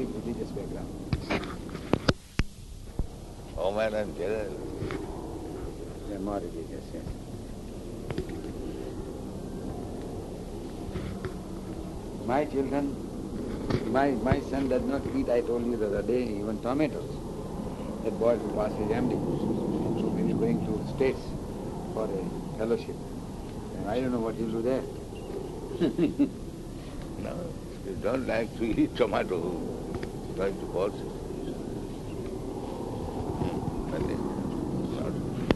religious background. Women and children. They are more religious, yes. My children, my son does not eat, I told you the other day, even tomatoes. That boy will pass his MD. So he is going to States for a fellowship. And I don't know what he will do there. No, you don't like to eat tomato, going to force it. But it's not.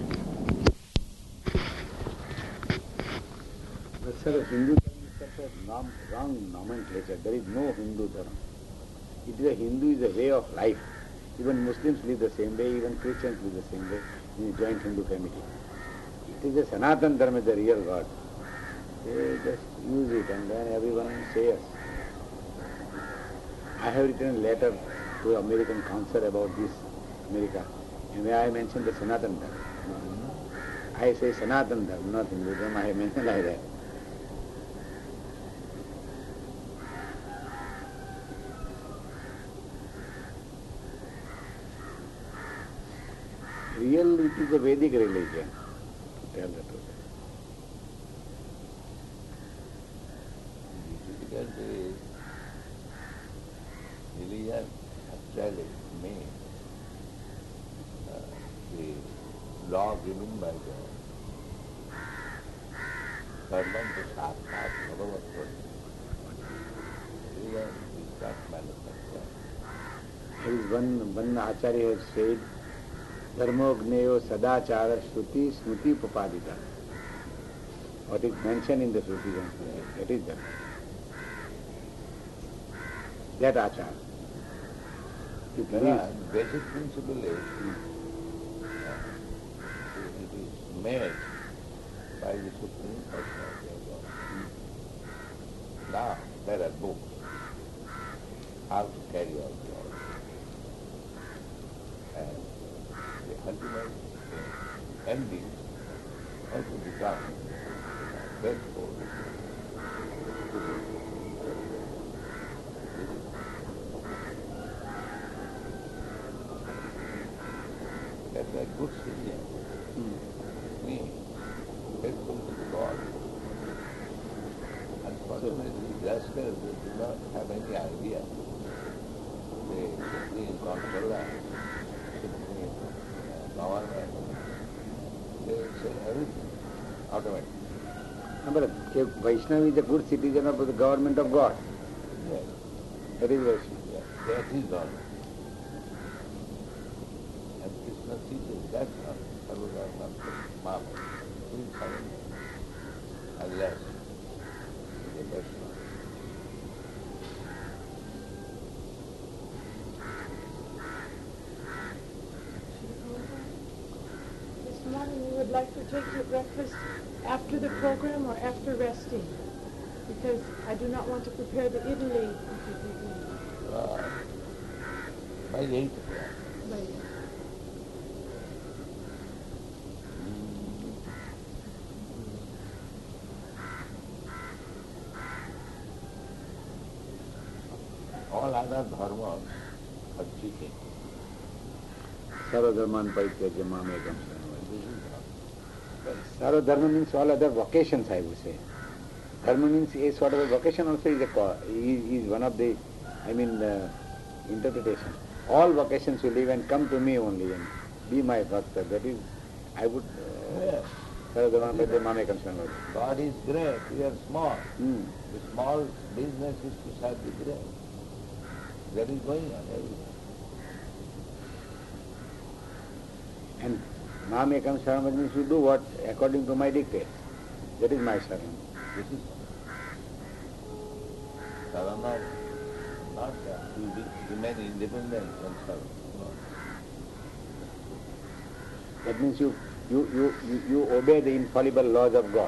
But sir, Hindu Dharma is such a wrong nomenclature. There is no Hindu Dharma. It is Hindu is a way of life. Even Muslims live the same way, even Christians live the same way in a joint Hindu family. It is a Sanatan Dharma, the real God. They just use it and then everyone says. I have written a letter to American council about this, America, and where I mentioned the Sanatan Dharma. I say Sanatan Dharma, not Hindu Dharma, I mentioned like that. Really, it is a Vedic religion, to tell the truth. The difficulty is, religion actually means the law given by God. Sarvanta Sakshat Bhagavat. Religion is not manufactured. There is one Acharya has said, Dharmogneyo Sadachara Shruti Smruti Papadita. What is mentioned in the Shruti, that is Dharma. That Acharya. The basic principle is, it is made by the Supreme Personality of God. Now, there are books, how to carry out the order. And the ultimate ending also becomes faithful. That's a good citizen. Means faithful to God. Unfortunately, rascals do not have any idea. They Supreme Controller, Supreme Government, they say everything automatically. But Vaishnava is a good citizen of the government of God. Yes, That is Vaishnava. yes, that is all. And Krishna teaches that not Sarvadharma Mama, full surrender, unless the Vaishnava. This morning we would like to take your breakfast after the program or after resting, because I do not want to prepare the idli By 8 o'clock. later. All other dharmas are cheating. Sarvadharman Parityajya Mamekam Saranam. Sarvadharma means all other vocations, I would say. Dharma means a sort of a vocation also is one of the, interpretation. All vocations will live and come to me only and be my bhakta. That is, I would, Sarvadharman Parityajya Mamekam Saranam. God is great, we are small. The small business is to serve the great. That is going on everywhere. And Mamekam Saranam means you do what according to my dictates. That is my saranam. This is Sarana, not to remain independent and serve. No. That means you obey the infallible laws of God.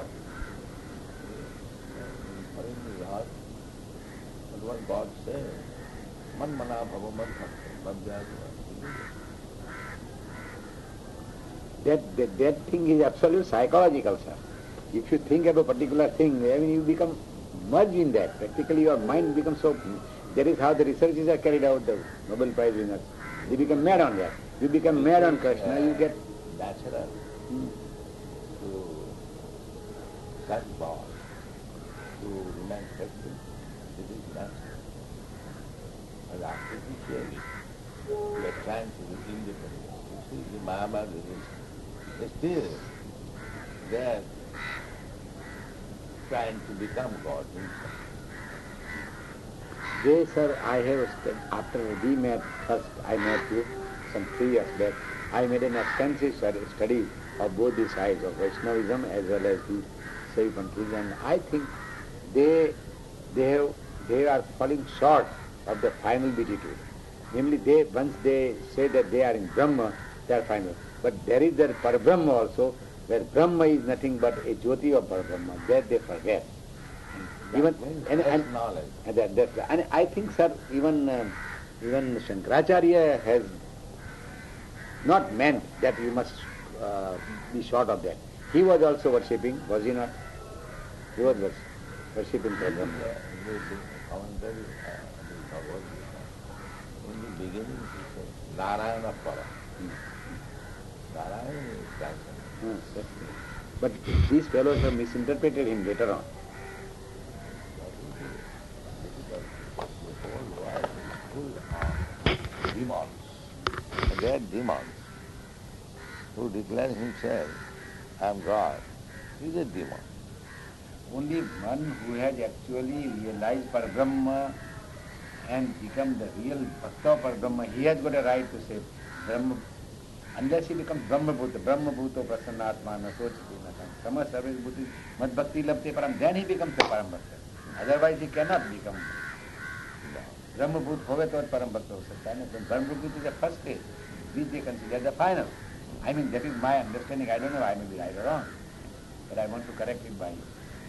Following the laws, but what God says, Man mana bhava man bhakta, That thing is absolute psychological, sir. If you think of a particular thing, you become merged in that. Practically your mind becomes so That is how the researches are carried out, the Nobel Prize winners. They become mad on that. You become mad on Krishna, you get... natural to such God, to remain faithful. It is natural. And artificially, we are trying to be independent. You see, the Mahabharata is still they are trying to become God himself. They, sir, I have, after we met first, I met you some 3 years back, I made an extensive study of both the sides of Vaishnavism as well as the Saipanthis, and I think they are falling short of the final beatitude. Namely, once they say that they are in Brahma, they are final. But there is the Parabrahma also, where Brahma is nothing but a Jyoti of Parabrahma. That they forget. Even and knowledge. And I think, sir, even Shankaracharya has not meant that you must be short of that. He was also worshipping, was he not? He was worshipping Parabrahma. Commentary, in the beginning he said, Narayana Para. Narayana is transcendent. But these fellows have misinterpreted him later on. The whole world is full of demons. And they are demons who declare himself, I am God. He is a demon. Only one who has actually realized Parabrahma and become the real Bhakta of Parabrahma, he has got a right to say Brahma, unless he becomes Brahma Bhuta Prasannatma Nasochati Natam, Sama Sarvesh Bhuti Mad Bhakti Labte Param, then he becomes a Param Bhakta. Otherwise he cannot become Brahma Bhut Hove to Param Bhakta ho sakta hai. Brahma Bhut is the first stage, which they consider the final. I mean, that is my understanding. I don't know, I may be right or wrong, but I want to correct it by you.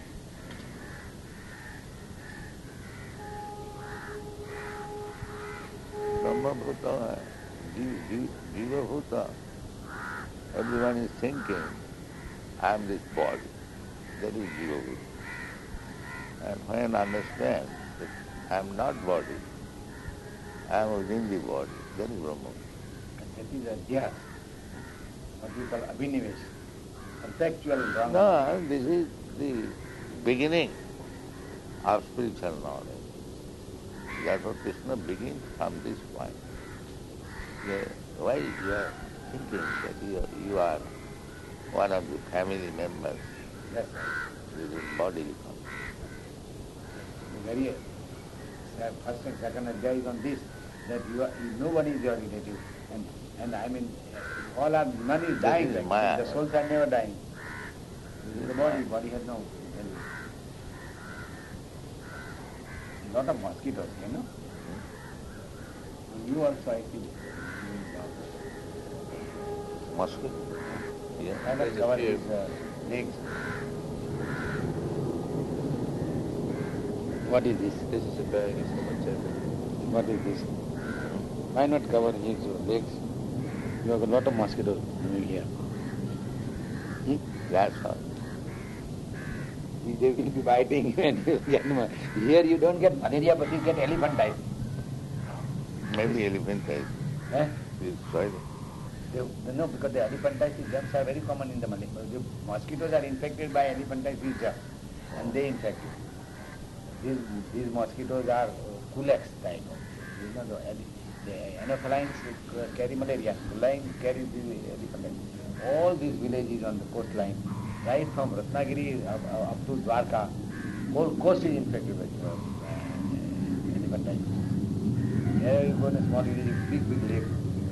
Brahma Bhuta, Jiva Bhuta. Everyone is thinking, I am this body. That is Jiva Bhuta. And when I understand that I am not body, I am within the body, that is Brahma. And that is adhyas, what we call abhinivesh, conceptual wrong. No, this is the beginning of spiritual knowledge. Therefore Krishna begins from this point. Why you are thinking that you are one of the family members? Yes, sir. This body you come. The very first and second adhyaya is on this, that no one is your relative. And I mean, all are, none is dying. This is Maya. The souls are never dying. This is the body has no. A lot of mosquitoes, you know. And you also, I feel. Mosquito? Yeah. I must cover his legs. What is this? This is a bag, it's so much heavy. What is this? Why not cover his legs? You have a lot of mosquitoes living here. That's all. They will be biting you and you get here you don't get malaria, but you get elephantitis. Maybe elephantitis. Eh? This soil. No, because the elephantitis germs are very common in the Malay. The mosquitoes are infected by elephantitis germ, and they infect you. These mosquitoes are Culex type. You know, the Anophelines carry malaria. Culex carries the elephantitis. All these villages on the coastline, right from Ratnagiri up to Dwarka, whole coast is infected with elephantitis. There you go in a small village, big lake.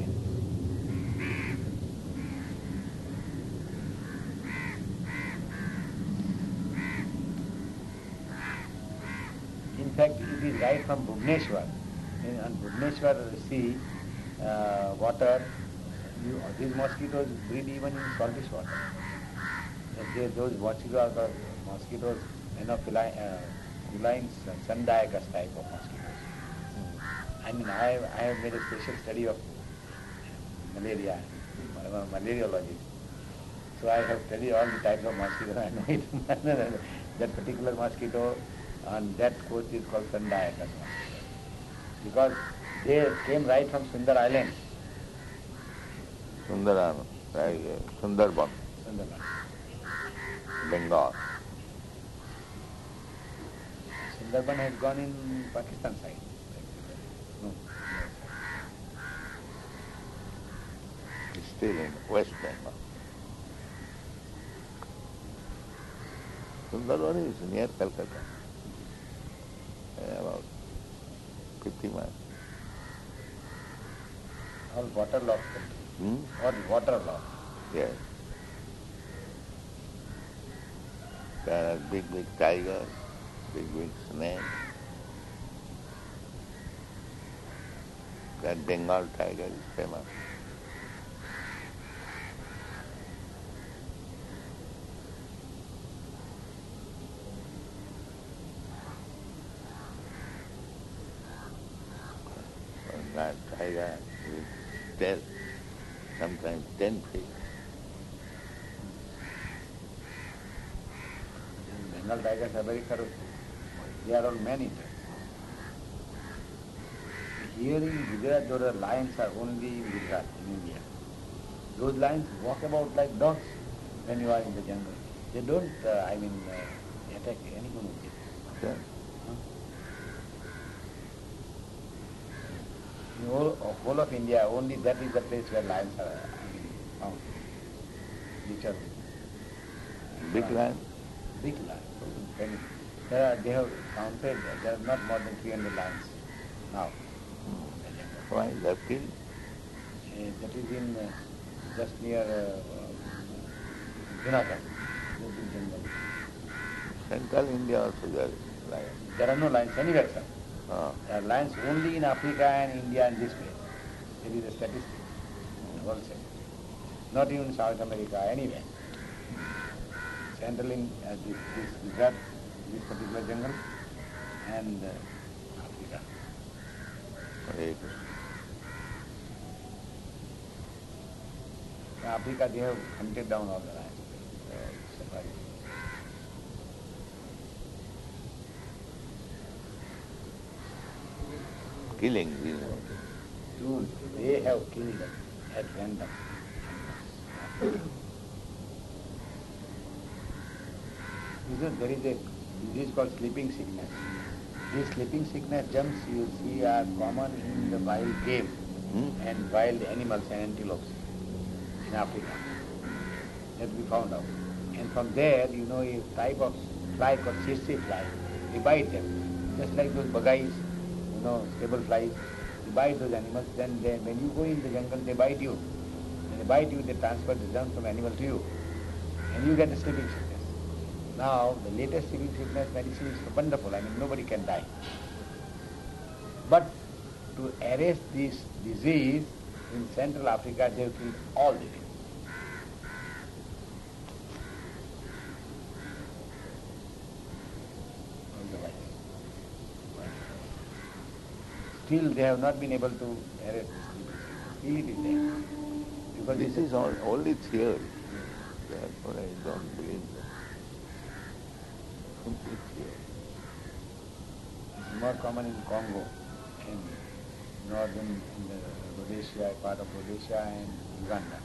In fact, it is right from Bhubaneswar. On Bhubaneswar sea, water, these mosquitoes breed even in saltish water. Those mosquitoes, Anophelines, Sandaikas type of mosquitoes. I mean, I have made a special study of malaria, malariology. So I have studied all the types of mosquitoes. I know it. That particular mosquito on that coast is called Sandaikas mosquito. because they came right from Sundar Island. Sundaran, Sundarban, Sundarban. Bengal. Sundarban has gone in Pakistan side. No. It's still in West Bengal. Sundarban is near Calcutta, about 50 miles. All waterlogged country. Or waterlogged. Yes. There are big tigers, big snakes. That Bengal tiger is famous. And that tiger will tell sometimes 10 feet. Bengal tigers are very ferocious. They are all man-eaters. Here in Gujarat, there are lions are only in Gujarat, in India. Those lions walk about like dogs when you are in the jungle. They don't, attack any human being. Yeah. In whole of India, only that is the place where lions are found. Which are Big lion? big lions. They have counted, there are not more than 300 lions now. Why? They have killed? That is in just near Junagadh, jungle. Central India also there is lion. There are no lions anywhere, sir. Ah. There are lions only in Africa and India and this place. It is a statistic, also. Not even South America, anywhere. Central in this Gujarat, this particular jungle, and Africa. Hare Krishna. In Africa, they have hunted down all the lions. Surprising. Killing these. Dude, they have killed them at random. There is a disease called sleeping sickness. These sleeping sickness germs you see are common in the wild game and wild animals and antelopes in Africa. That we found out. And from there, a type of fly called tsetse fly. They bite them. Just like those bagais, stable flies. They bite those animals. Then when you go in the jungle, they bite you. When they bite you, they transfer the germs from animal to you. And you get the sleeping sickness. Now, the latest sleeping sickness medicine is wonderful. Nobody can die. But to arrest this disease in Central Africa, they have killed all the people. Still, they have not been able to arrest this sleeping sickness. Still it is there. Because This is only theory. Therefore I don't believe that. Complete theory. It's more common in Congo, in northern in the Rhodesia, part of Rhodesia and Uganda.